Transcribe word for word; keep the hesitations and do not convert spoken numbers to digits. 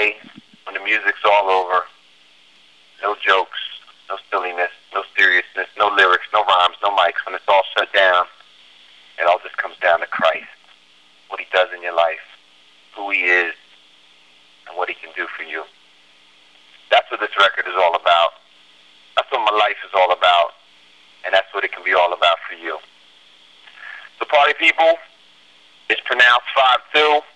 day when the music's all over, no jokes, no silliness, no seriousness, no lyrics, no rhymes, no mics, when it's all shut down, it all just comes down to Christ, what he does in your life, who he is, and what he can do for you. That's what this record is all about. That's what my life is all about, and that's what it can be all about for you. So party people, it's pronounced five two.